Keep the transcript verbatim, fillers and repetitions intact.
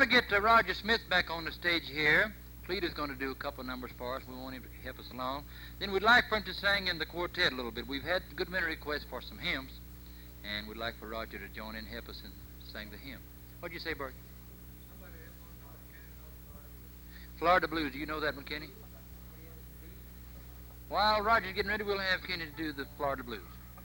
to get uh, Roger Smith back on the stage here. Cleta's going to do a couple of numbers for us. We want him to help us along. Then we'd like for him to sing in the quartet a little bit. We've had a good many requests for some hymns, and we'd like for Roger to join in and help us and sing the hymn. What'd you say, Bert? Florida Blues. Do you know that one, Kenny? While Roger's getting ready, we'll have Kenny to do the Florida Blues.